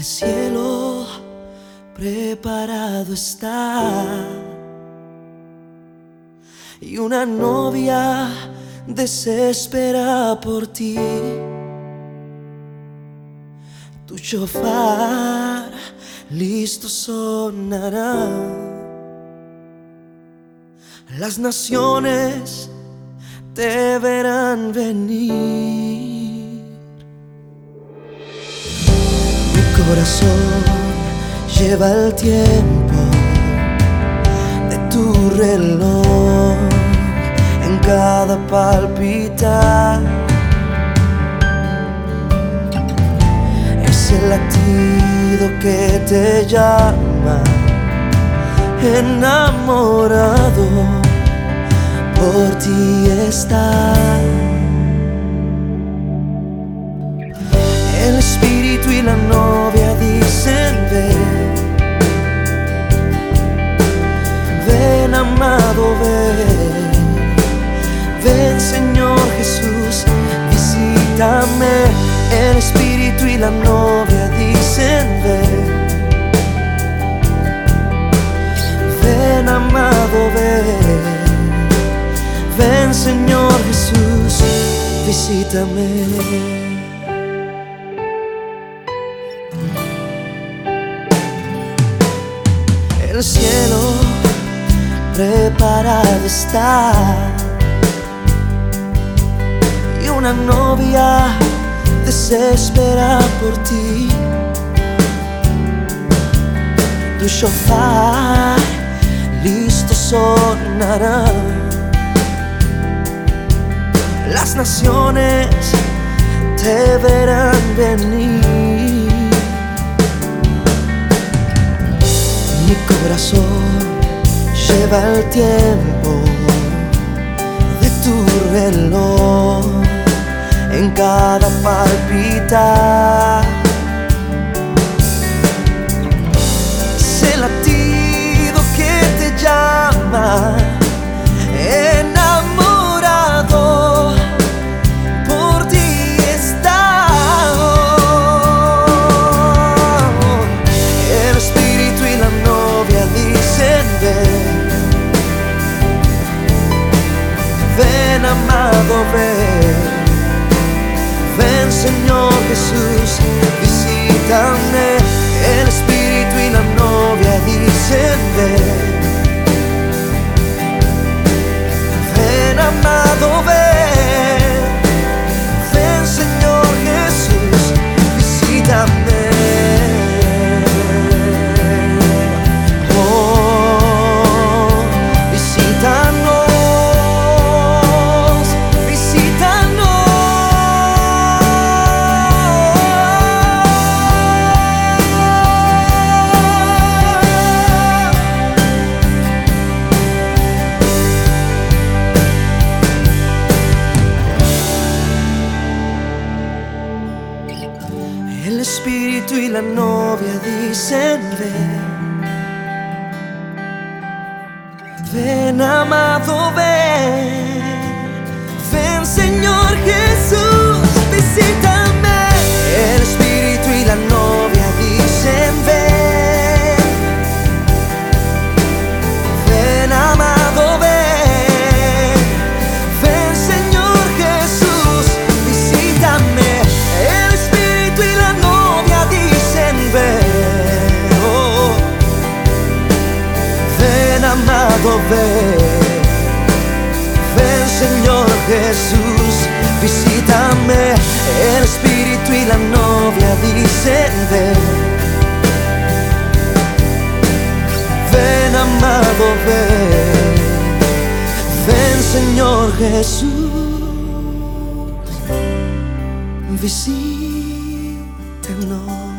cielo preparado está y una novia desespera por ti. Tu shofar listo sonará. Las naciones te verán venir. Mi corazón lleva el tiempo de tu reloj en cada palpitar. Es el latido que te llama, enamorado por ti está. El espíritu y la novia dicen ven, ven amado, ven, ven Señor Jesús, visítame. El espíritu y la novia dicen ven, ven amado, ven, ven Señor Jesús, visítame. El cielo preparado está y una novia desespera por ti. Tu shofar listo sonará. Las naciones te verán venir. Mi corazón lleva el tiempo de tu reloj en cada palpitar. Es el latido que te llama, enamorado por ti está. El espíritu y la novia dicen ven, ven amado, ven, ven Señor Jesús, visítame. El espíritu y la novia dicen ven, ven amado, ven, ven Señor Jesús, visítame. Oh, visítanos. El espíritu y la novia dicen ven, ven amado, ven, ven Señor Jesús, visítame. El espíritu y la novia dicen ven, ven amado, ven, ven Señor Jesús, visítame. El espíritu y la novia dicen ven, oh, ven amado, ven, ven Señor Jesús, visítame. El espíritu y la novia dicen ven, ven amado, ven, ven Señor Jesús, visítanos.